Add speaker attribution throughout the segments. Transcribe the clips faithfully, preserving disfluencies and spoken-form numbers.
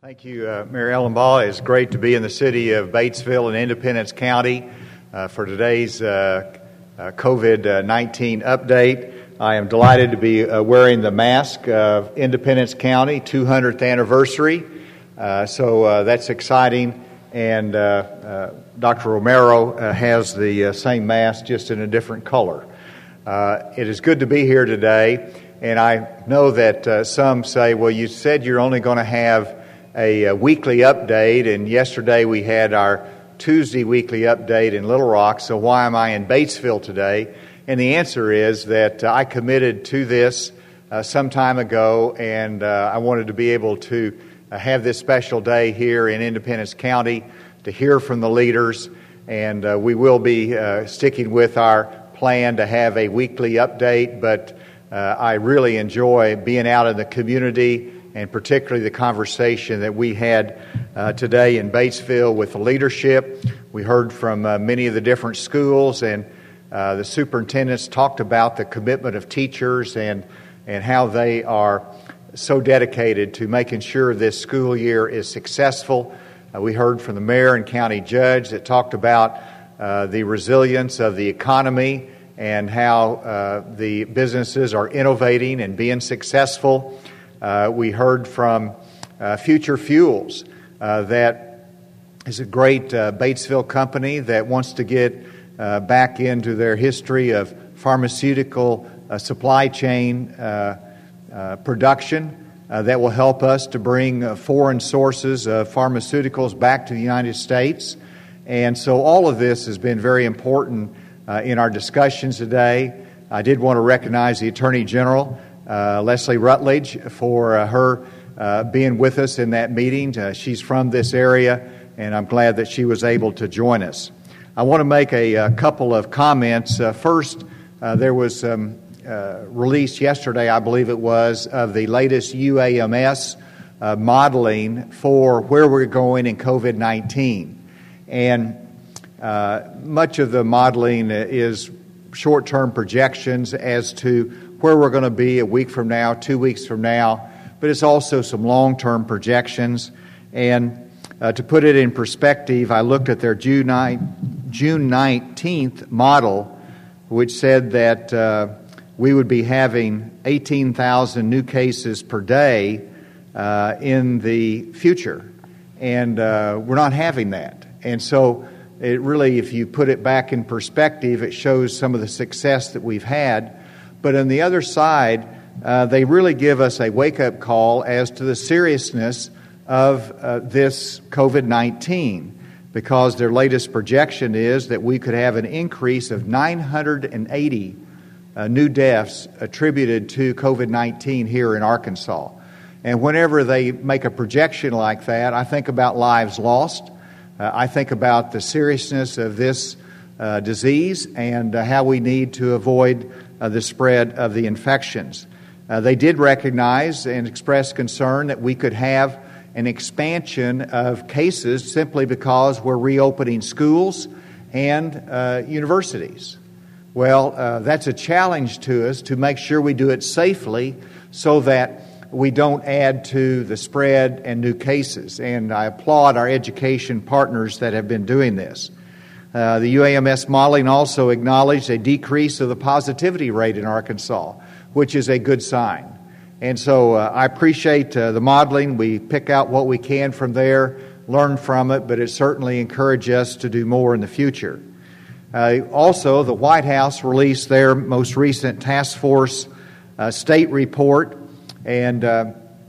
Speaker 1: Thank you, uh, Mary Ellen Ball. It's great to be in the city of Batesville in Independence County uh, for today's uh, uh, COVID nineteen update. I am delighted to be uh, wearing the mask of Independence County two hundredth anniversary. Uh, so uh, that's exciting. And uh, uh, Doctor Romero uh, has the uh, same mask, just in a different color. Uh, it is good to be here today. And I know that uh, some say, well, you said you're only going to have A, a weekly update, and yesterday we had our Tuesday weekly update in Little Rock, so why am I in Batesville today? And the answer is that uh, I committed to this uh, some time ago, and uh, I wanted to be able to uh, have this special day here in Independence County to hear from the leaders, and uh, we will be uh, sticking with our plan to have a weekly update, but uh, I really enjoy being out in the community, and particularly the conversation that we had uh, today in Batesville with the leadership. We heard from uh, many of the different schools, and uh, the superintendents talked about the commitment of teachers and, and how they are so dedicated to making sure this school year is successful. Uh, we heard from the mayor and county judge that talked about uh, the resilience of the economy and how uh, the businesses are innovating and being successful. Uh, we heard from uh, Future Fuels, uh, that is a great uh, Batesville company that wants to get uh, back into their history of pharmaceutical uh, supply chain uh, uh, production uh, that will help us to bring uh, foreign sources of pharmaceuticals back to the United States. And so all of this has been very important uh, in our discussions today. I did want to recognize the Attorney General, Uh, Leslie Rutledge, for uh, her uh, being with us in that meeting. Uh, she's from this area, and I'm glad that she was able to join us. I want to make a, a couple of comments. Uh, first, uh, there was um, uh, released yesterday, I believe it was, of the latest U A M S uh, modeling for where we're going in COVID nineteen. And uh, much of the modeling is short-term projections as to where we're going to be a week from now, two weeks from now, but it's also some long-term projections. And uh, to put it in perspective, I looked at their June nineteenth model, which said that uh, we would be having eighteen thousand new cases per day uh, in the future. And uh, we're not having that. And so it really, if you put it back in perspective, it shows some of the success that we've had. But on the other side, uh, they really give us a wake-up call as to the seriousness of uh, this COVID nineteen, because their latest projection is that we could have an increase of nine hundred eighty uh, new deaths attributed to COVID nineteen here in Arkansas. And whenever they make a projection like that, I think about lives lost. Uh, I think about the seriousness of this uh, disease and uh, how we need to avoid Uh, the spread of the infections. Uh, they did recognize and express concern that we could have an expansion of cases simply because we're reopening schools and uh, universities. Well, uh, that's a challenge to us to make sure we do it safely so that we don't add to the spread and new cases. And I applaud our education partners that have been doing this. Uh, the U A M S modeling also acknowledged a decrease of the positivity rate in Arkansas, which is a good sign. And so uh, I appreciate uh, the modeling. We pick out what we can from there, learn from it, but it certainly encourages us to do more in the future. Uh, also, the White House released their most recent task force uh, state report, and uh,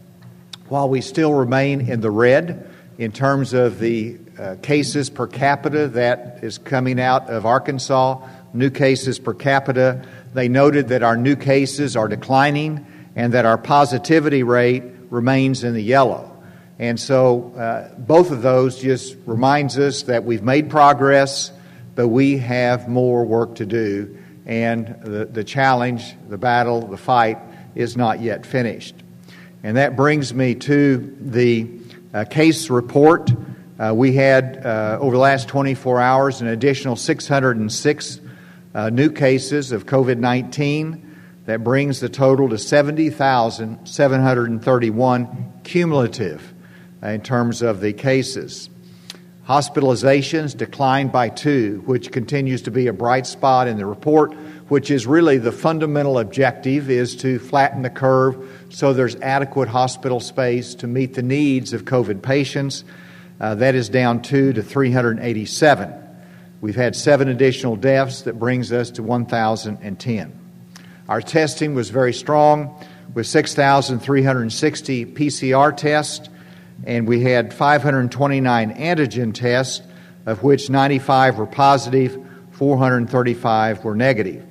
Speaker 1: while we still remain in the red in terms of the Uh, cases per capita that is coming out of Arkansas, new cases per capita, they noted that our new cases are declining and that our positivity rate remains in the yellow. And so uh, both of those just reminds us that we've made progress, but we have more work to do, and the, the challenge, the battle, the fight is not yet finished. And that brings me to the uh, case report. Uh, we had, uh, over the last twenty-four hours, an additional six hundred six uh, new cases of COVID nineteen. That brings the total to seventy thousand seven hundred thirty-one cumulative in terms of the cases. Hospitalizations declined by two, which continues to be a bright spot in the report, which is really the fundamental objective, is to flatten the curve so there's adequate hospital space to meet the needs of COVID patients. Uh, that is down two to three hundred eighty-seven. We've had seven additional deaths. That brings us to one thousand ten. Our testing was very strong with six thousand three hundred sixty P C R tests, and we had five hundred twenty-nine antigen tests, of which ninety-five were positive, four hundred thirty-five were negative.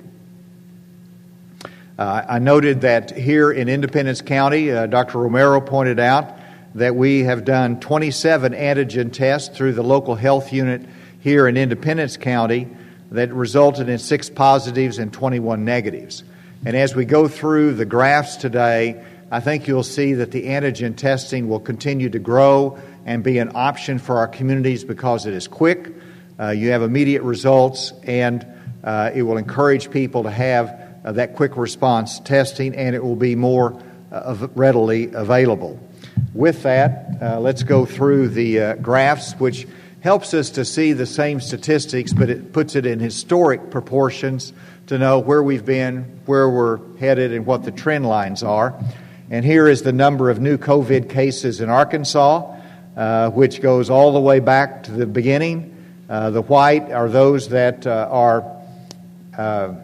Speaker 1: Uh, I noted that here in Independence County, uh, Doctor Romero pointed out that we have done twenty-seven antigen tests through the local health unit here in Independence County that resulted in six positives and twenty-one negatives. And as we go through the graphs today, I think you'll see that the antigen testing will continue to grow and be an option for our communities because it is quick, uh, you have immediate results, and uh, it will encourage people to have uh, that quick response testing, and it will be more uh, readily available. With that, uh, let's go through the uh, graphs, which helps us to see the same statistics, but it puts it in historic proportions to know where we've been, where we're headed, and what the trend lines are. And here is the number of new COVID cases in Arkansas, uh, which goes all the way back to the beginning. Uh, the white are those that uh, are uh,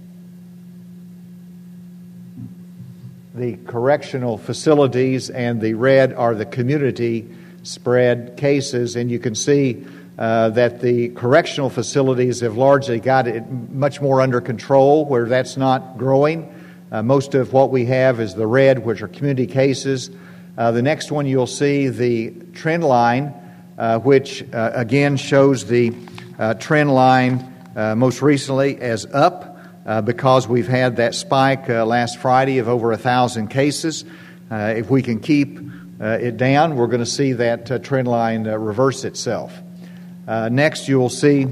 Speaker 1: the correctional facilities, and the red are the community spread cases. And you can see uh, that the correctional facilities have largely got it much more under control, where that's not growing. Uh, most of what we have is the red, which are community cases. Uh, the next one you'll see the trend line, uh, which uh, again shows the uh, trend line uh, most recently as up uh, because we've had that spike uh, last Friday of over a thousand cases. Uh, if we can keep uh, it down, we're going to see that uh, trend line uh, reverse itself. Uh, next, you'll see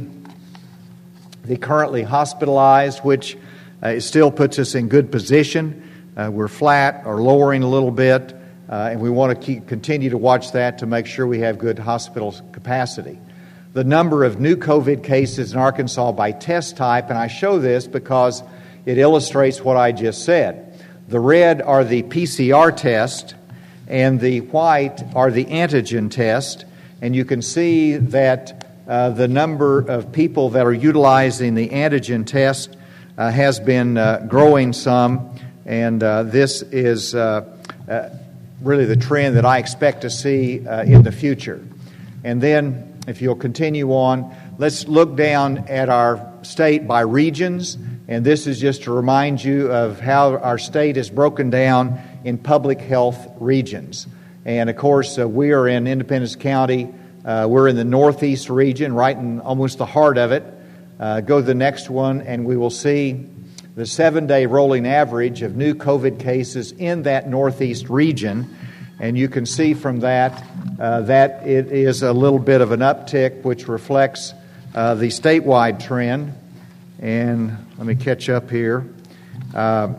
Speaker 1: the currently hospitalized, which uh, it still puts us in good position. Uh, we're flat or lowering a little bit, uh, and we want to keep, continue to watch that to make sure we have good hospital capacity. The number of new COVID cases in Arkansas by test type, and I show this because it illustrates what I just said. The red are the P C R test, and the white are the antigen test. And you can see that uh, the number of people that are utilizing the antigen test uh, has been uh, growing some, and uh, this is uh, uh, really the trend that I expect to see uh, in the future. And then, if you'll continue on, let's look down at our state by regions, and this is just to remind you of how our state is broken down in public health regions. And of course, uh, we are in Independence County. Uh, we're in the northeast region, right in almost the heart of it. Uh, go to the next one, and we will see the seven-day rolling average of new COVID cases in that northeast region. And you can see from that uh, that it is a little bit of an uptick, which reflects uh, the statewide trend. And let me catch up here. Uh,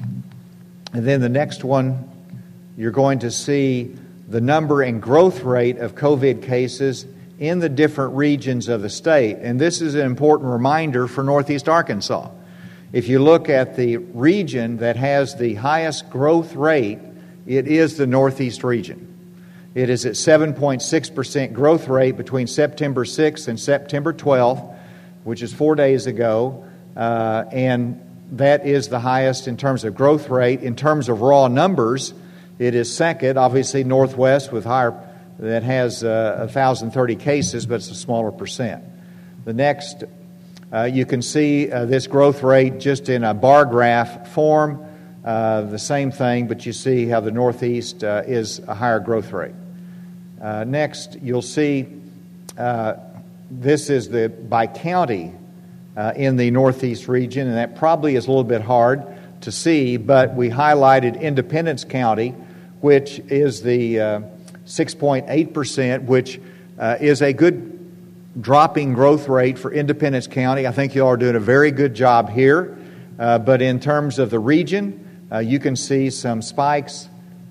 Speaker 1: and then the next one, you're going to see the number and growth rate of COVID cases in the different regions of the state. And this is an important reminder for Northeast Arkansas. If you look at the region that has the highest growth rate, it is the Northeast region. It is at seven point six percent growth rate between September sixth and September twelfth, which is four days ago, uh, and that is the highest in terms of growth rate. In terms of raw numbers, it is second, obviously Northwest with higher, that has uh, one thousand thirty cases, but it's a smaller percent. The next, uh, you can see uh, this growth rate just in a bar graph form. Uh, the same thing, but you see how the Northeast uh, is a higher growth rate. Uh, next, you'll see uh, this is the by county uh, in the Northeast region, and that probably is a little bit hard to see, but we highlighted Independence County, which is the uh, six point eight percent, which uh, is a good dropping growth rate for Independence County. I think you all are doing a very good job here, uh, but in terms of the region, Uh, you can see some spikes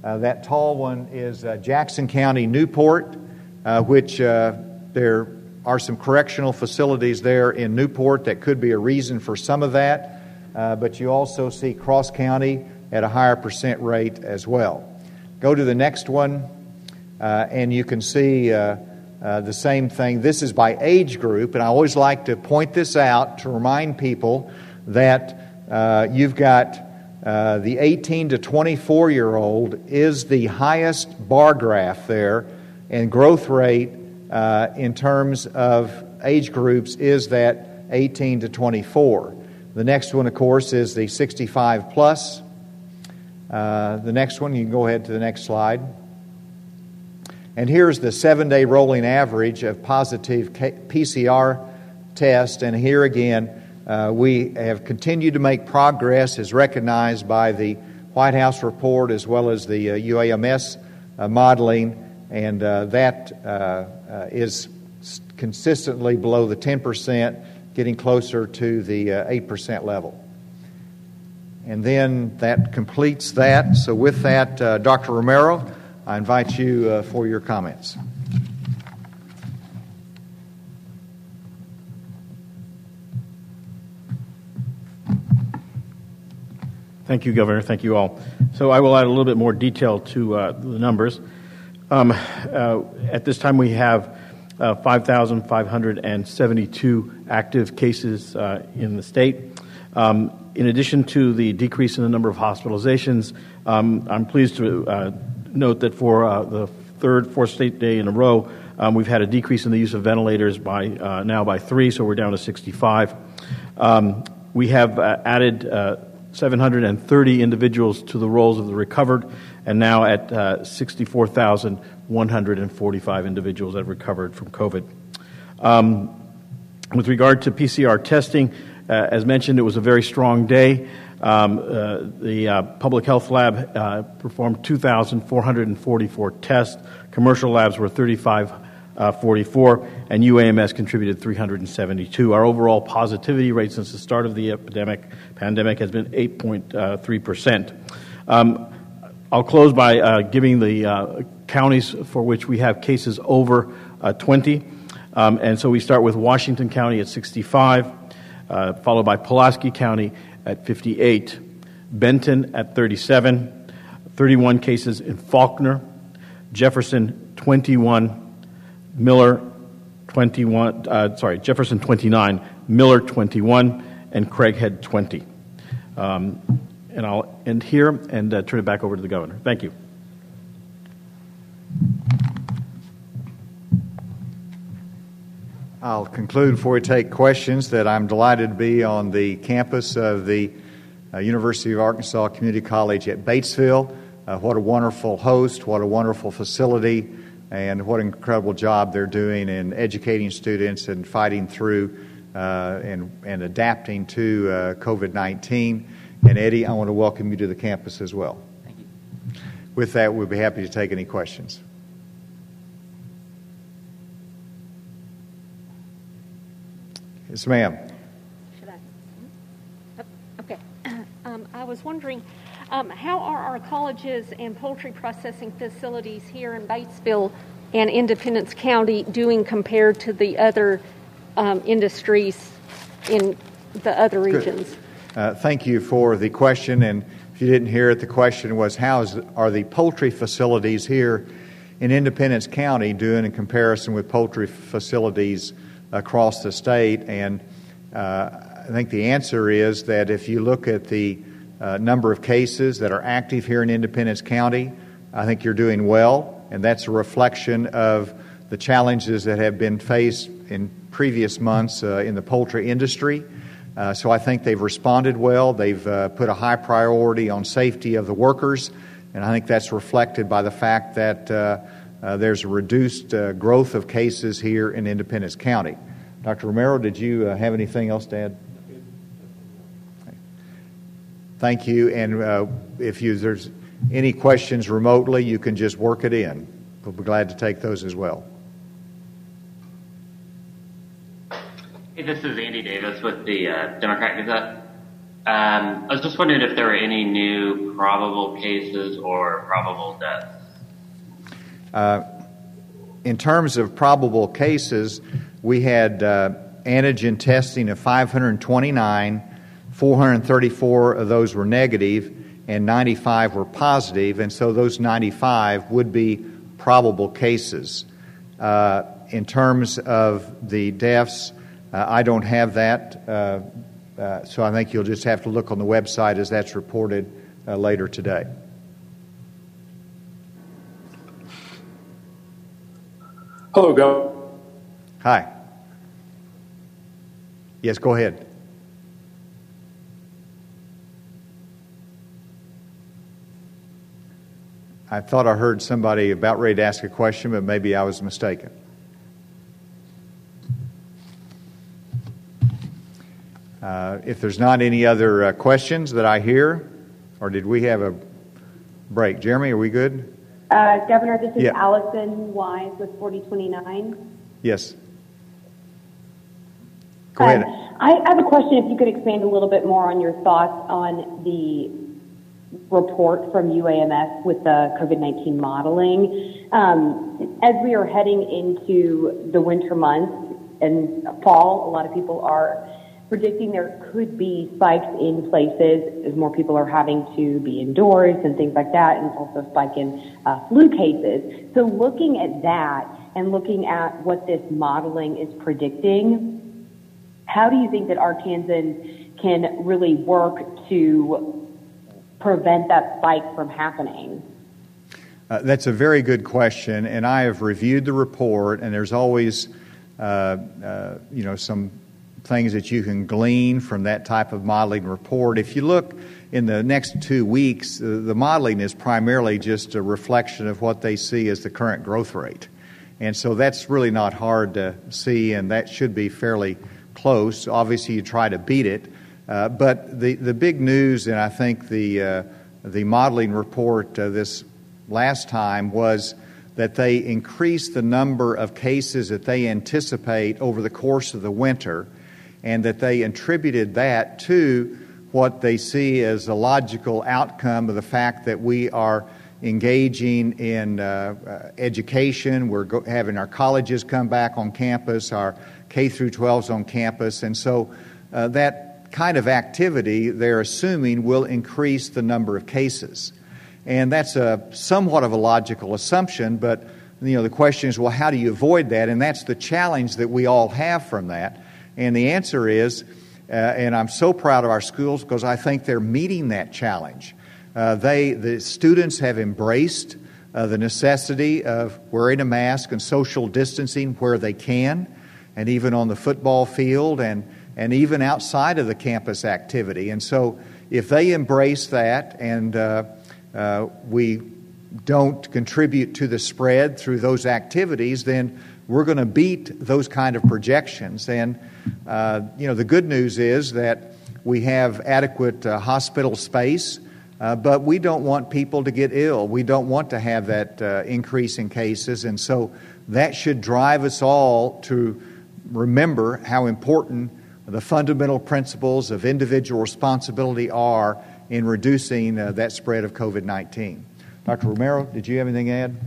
Speaker 1: Uh, that tall one is uh, Jackson County, Newport, uh, which uh, there are some correctional facilities there in Newport that could be a reason for some of that, uh, but you also see Cross County at a higher percent rate as well. Go to the next one, uh, and you can see uh, uh, the same thing. This is by age group, and I always like to point this out to remind people that uh, you've got uh, the eighteen to twenty-four-year-old is the highest bar graph there, and growth rate uh, in terms of age groups is that eighteen to twenty-four. The next one, of course, is the sixty-five plus. Uh, the next one, you can go ahead to the next slide. And here's the seven-day rolling average of positive P C R tests. And here again, uh, we have continued to make progress as recognized by the White House report as well as the uh, U A M S uh, modeling. And uh, that uh, uh, is consistently below the ten percent, getting closer to the uh, eight percent level. And then that completes that. So with that, uh, Doctor Romero, I invite you uh, for your comments.
Speaker 2: Thank you, Governor. Thank you all. So I will add a little bit more detail to uh, the numbers. Um, uh, at this time, we have uh, five thousand five hundred seventy-two active cases uh, in the state. Um, in addition to the decrease in the number of hospitalizations, um, I'm pleased to uh, note that for uh, the third, fourth state day in a row, um, we've had a decrease in the use of ventilators by uh, now by three, so we're down to sixty-five. Um, we have uh, added uh, seven hundred thirty individuals to the rolls of the recovered, and now at uh, sixty-four thousand one hundred forty-five individuals that have recovered from COVID. Um, with regard to P C R testing, uh, as mentioned, it was a very strong day. Um, uh, the uh, public health lab uh, performed two thousand four hundred forty-four tests. Commercial labs were thirty-five forty-four, and U A M S contributed three hundred seventy-two. Our overall positivity rate since the start of the epidemic pandemic has been eight point three percent. Um, I'll close by uh, giving the uh, counties for which we have cases over uh, twenty. Um, and so we start with Washington County at sixty-five, uh, followed by Pulaski County at fifty-eight, Benton at thirty-seven, thirty-one cases in Faulkner, Jefferson twenty-one, Miller twenty-one, uh, sorry, Jefferson twenty-nine, Miller twenty-one, and Craighead twenty. Um, and I'll end here and uh, turn it back over to the Governor. Thank you.
Speaker 1: I'll conclude before we take questions that I'm delighted to be on the campus of the uh, University of Arkansas Community College at Batesville. Uh, what a wonderful host, what a wonderful facility, and what an incredible job they're doing in educating students and fighting through uh, and, and adapting to uh, COVID nineteen. And Eddie, I want to welcome you to the campus as well.
Speaker 3: Thank you.
Speaker 1: With that, we'll be happy to take any questions. Yes, ma'am.
Speaker 4: Should I? Oh, okay. Um, I was wondering, um, how are our colleges and poultry processing facilities here in Batesville and Independence County doing compared to the other um, industries in the other regions?
Speaker 1: Good. Uh, thank you for the question. And if you didn't hear it, the question was, how is, are the poultry facilities here in Independence County doing in comparison with poultry facilities across the state? And uh, I think the answer is that if you look at the uh, number of cases that are active here in Independence County, I think you're doing well, and that's a reflection of the challenges that have been faced in previous months uh, in the poultry industry. Uh, so I think they've responded well. They've uh, put a high priority on safety of the workers, and I think that's reflected by the fact that uh, uh, there's a reduced uh, growth of cases here in Independence County. Doctor Romero, did you uh, have anything else to add? Thank you. And uh, if you, there's any questions remotely, you can just work it in. We'll be glad to take those as well.
Speaker 3: Hey, this is Andy Davis with the uh, Democrat Gazette. Um, I was just wondering if there were any new probable cases or probable deaths.
Speaker 1: Uh, in terms of probable cases, we had uh, antigen testing of five hundred twenty-nine, four hundred thirty-four of those were negative, and ninety-five were positive, and so those ninety-five would be probable cases. Uh, in terms of the deaths, uh, I don't have that. Uh, Uh, so I think you'll just have to look on the website as that's reported uh, later today.
Speaker 5: Hello, Go.
Speaker 1: Hi. Yes, go ahead. I thought I heard somebody about ready to ask a question, but maybe I was mistaken. Uh, if there's not any other uh, questions that I hear, or did we have a break? Jeremy, are we good?
Speaker 6: Uh, Governor, this is
Speaker 1: yeah.
Speaker 6: Allison Wise with forty twenty-nine.
Speaker 1: Yes. Go
Speaker 6: um,
Speaker 1: ahead.
Speaker 6: I have a question, if you could expand a little bit more on your thoughts on the report from U A M S with the COVID nineteen modeling. Um, as we are heading into the winter months and fall, a lot of people are predicting there could be spikes in places as more people are having to be indoors and things like that, and also a spike in uh, flu cases. So looking at that and looking at what this modeling is predicting, how do you think that Arkansans can really work to prevent that spike from happening?
Speaker 1: Uh, that's a very good question, and I have reviewed the report, and there's always, uh, uh, you know, some things that you can glean from that type of modeling report. If you look in the next two weeks, uh, the modeling is primarily just a reflection of what they see as the current growth rate. And so that's really not hard to see, and that should be fairly close. Obviously, you try to beat it. Uh, but the, the big news, and I think the, uh, the modeling report uh, this last time, was that they increased the number of cases that they anticipate over the course of the winter, and that they attributed that to what they see as a logical outcome of the fact that we are engaging in uh, uh, education. We're go- having our colleges come back on campus, our K through twelves on campus, and so uh, that kind of activity, they're assuming, will increase the number of cases. And that's a somewhat of a logical assumption, but you know the question is, well, how do you avoid that? And that's the challenge that we all have from that. And the answer is, uh, and I'm so proud of our schools because I think they're meeting that challenge. Uh, they, the students have embraced uh, the necessity of wearing a mask and social distancing where they can, and even on the football field and, and even outside of the campus activity. And so if they embrace that and uh, uh, we don't contribute to the spread through those activities, then we're going to beat those kind of projections. And, uh, you know, the good news is that we have adequate uh, hospital space, uh, but we don't want people to get ill. We don't want to have that uh, increase in cases. And so that should drive us all to remember how important the fundamental principles of individual responsibility are in reducing uh, that spread of COVID nineteen. Doctor Romero, did you have anything to add?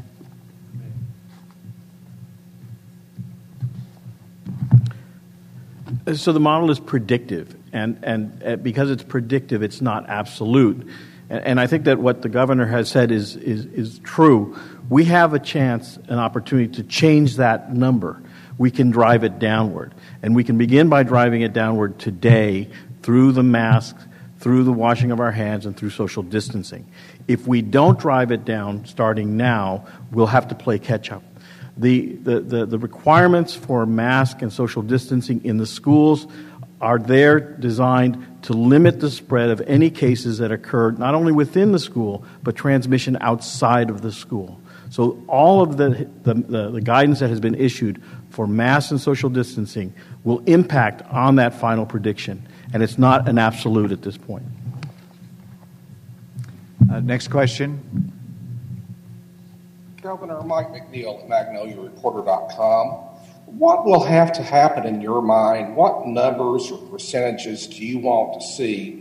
Speaker 2: So the model is predictive, and, and because it's predictive, it's not absolute. And, and I think that what the governor has said is, is, is true. We have a chance, an opportunity to change that number. We can drive it downward. And we can begin by driving it downward today through the masks, through the washing of our hands, and through social distancing. If we don't drive it down starting now, we'll have to play catch-up. The, the, the, the requirements for mask and social distancing in the schools are there designed to limit the spread of any cases that occur not only within the school, but transmission outside of the school. So all of the, the, the, the guidance that has been issued for mask and social distancing will impact on that final prediction, and it's not an absolute at this point.
Speaker 1: Uh, next question.
Speaker 5: Governor Mike McNeil at Magnolia Reporter dot com. What will have to happen in your mind? What numbers or percentages do you want to see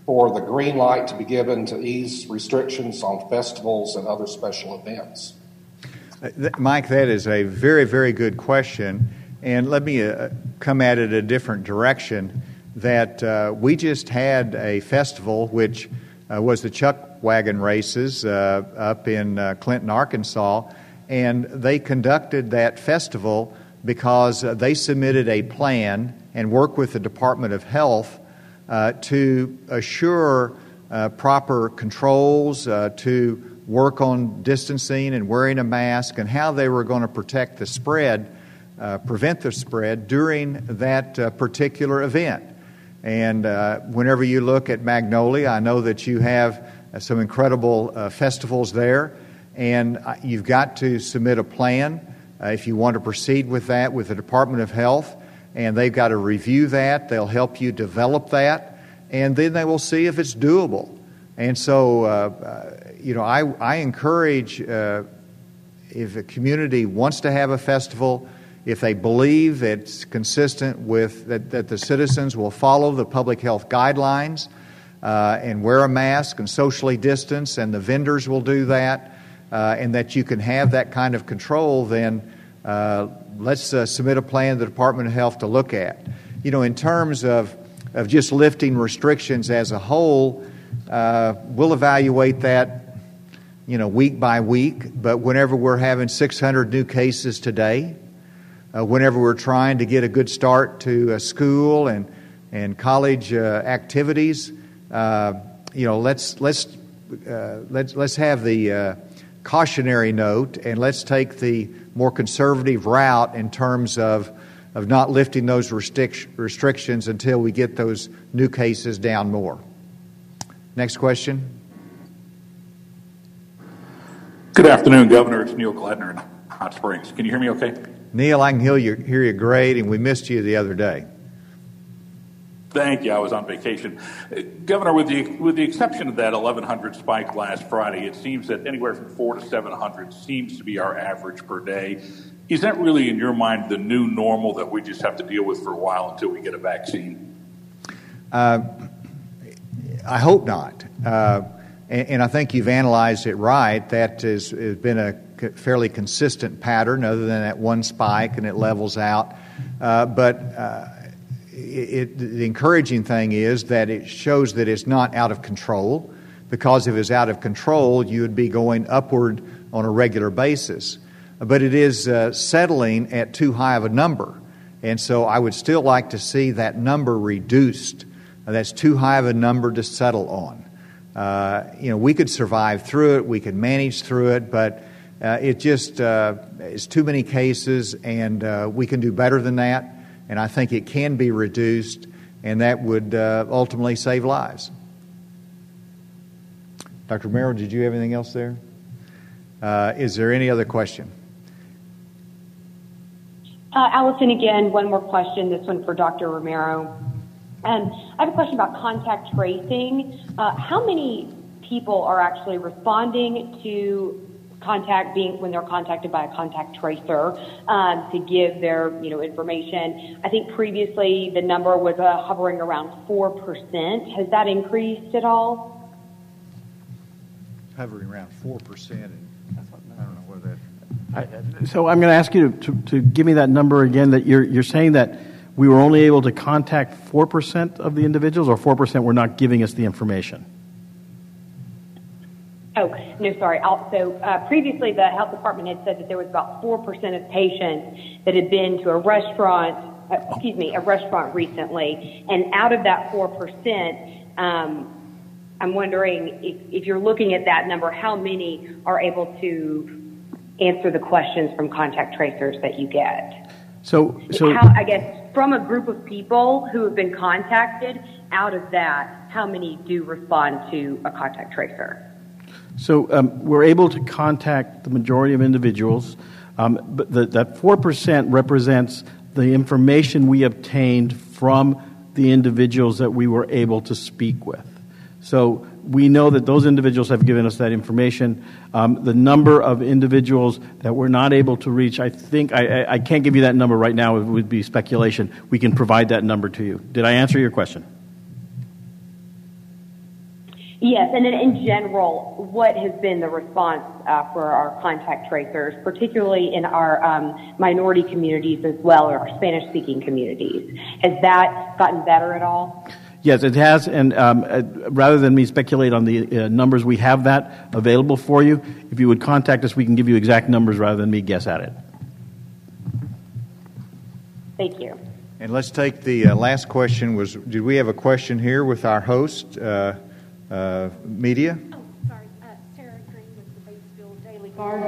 Speaker 5: for the green light to be given to ease restrictions on festivals and other special events?
Speaker 1: Uh, th- Mike, that is a very, very good question. And let me uh, come at it a different direction. That uh, we just had a festival, which uh, was the Chuck Wagon Races uh, up in uh, Clinton, Arkansas, and they conducted that festival because uh, they submitted a plan and worked with the Department of Health uh, to assure uh, proper controls, uh, to work on distancing and wearing a mask, and how they were going to protect the spread, uh, prevent the spread during that uh, particular event. And uh, whenever you look at Magnolia, I know that you have uh, some incredible uh, festivals there, and uh, you've got to submit a plan uh, if you want to proceed with that with the Department of Health, and they've got to review that. They'll help you develop that, and then they will see if it's doable. And so, uh, uh, you know, I, I encourage uh, if a community wants to have a festival, if they believe it's consistent with that, that the citizens will follow the public health guidelines uh, and wear a mask and socially distance, and the vendors will do that, uh, and that you can have that kind of control, then uh, let's uh, submit a plan to the Department of Health to look at. You know, in terms of, of just lifting restrictions as a whole, uh, we'll evaluate that, you know, week by week, but whenever we're having six hundred new cases today, Uh, whenever we're trying to get a good start to uh, school and and college uh, activities, uh, you know, let's let's uh, let's let's have the uh, cautionary note, and let's take the more conservative route in terms of of not lifting those restric- restrictions until we get those new cases down more. Next question.
Speaker 7: Good afternoon, Governor. It's Neil Gladner in Hot Springs. Can you hear me okay?
Speaker 1: Neil, I can hear you, hear you great, and we missed you the other day.
Speaker 7: Thank you. I was on vacation. Uh, Governor, with the with the exception of that eleven hundred spike last Friday, it seems that anywhere from four to seven hundred seems to be our average per day. Is that really, in your mind, the new normal that we just have to deal with for a while until we get a vaccine?
Speaker 1: Uh, I hope not. Uh, and, and I think you've analyzed it right. That is, has been a fairly consistent pattern other than that one spike, and it levels out. Uh, but uh, it, the encouraging thing is that it shows that it's not out of control, because if it was out of control, you would be going upward on a regular basis. But it is uh, settling at too high of a number. And so I would still like to see that number reduced. Uh, that's too high of a number to settle on. Uh, you know, we could survive through it, we could manage through it, but Uh, it just uh, is too many cases, and uh, we can do better than that. And I think it can be reduced, and that would uh, ultimately save lives. Doctor Romero, did you have anything else there? Uh, is there any other question?
Speaker 6: Uh, Allison, again, one more question, this one for Doctor Romero. Um, I have a question about contact tracing. Uh, how many people are actually responding to contact being when they're contacted by a contact tracer um, to give their you know information? I think previously the number was uh, hovering around four percent. Has that increased at all?
Speaker 1: Hovering around four percent. I don't know whether that.
Speaker 2: I, so I'm going to ask you to, to, to give me that number again. That you're you're saying that we were only able to contact four percent of the individuals, or four percent were not giving us the information?
Speaker 6: Oh, no, sorry. Also, uh, previously the health department had said that there was about four percent of patients that had been to a restaurant, uh, excuse me, a restaurant recently. And out of that four percent, um, I'm wondering if, if you're looking at that number, how many are able to answer the questions from contact tracers that you get?
Speaker 2: So, so
Speaker 6: how, I guess from a group of people who have been contacted, out of that, how many do respond to a contact tracer?
Speaker 2: So um, we're able to contact the majority of individuals, um, but the, that four percent represents the information we obtained from the individuals that we were able to speak with. So we know that those individuals have given us that information. Um, the number of individuals that we're not able to reach, I think, I, I, I can't give you that number right now. It would be speculation. We can provide that number to you. Did I answer your question?
Speaker 6: Yes, and then in general, what has been the response uh, for our contact tracers, particularly in our um, minority communities as well, or our Spanish-speaking communities? Has that gotten better at all?
Speaker 2: Yes, it has, and um, uh, rather than me speculate on the uh, numbers, we have that available for you. If you would contact us, we can give you exact numbers rather than me guess at it.
Speaker 6: Thank you.
Speaker 1: And let's take the uh, last question. Was did we have a question here with our host, uh, uh, media?
Speaker 4: Oh, sorry. Uh, Sarah Green with the Batesville Daily Guard.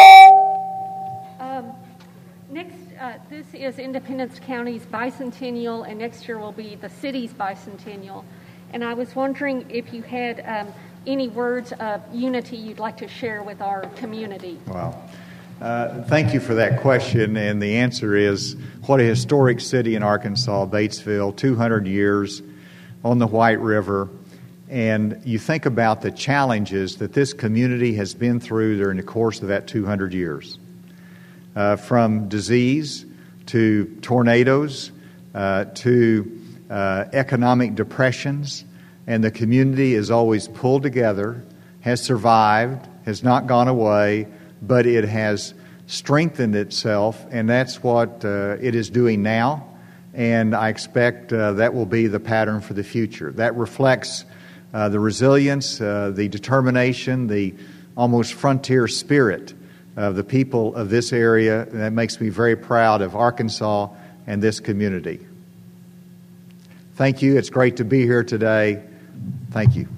Speaker 4: Um, next, uh, this is Independence County's bicentennial, and next year will be the city's bicentennial. And I was wondering if you had um, any words of unity you'd like to share with our community.
Speaker 1: Wow. Uh, thank you for that question, and the answer is, what a historic city in Arkansas, Batesville, two hundred years on the White River, and you think about the challenges that this community has been through during the course of that two hundred years, uh, from disease to tornadoes uh, to uh, economic depressions, and the community is always pulled together, has survived, has not gone away, but it has strengthened itself, and that's what uh, it is doing now, and I expect uh, that will be the pattern for the future. That reflects uh, the resilience, uh, the determination, the almost frontier spirit of the people of this area, and that makes me very proud of Arkansas and this community. Thank you. It's great to be here today. Thank you.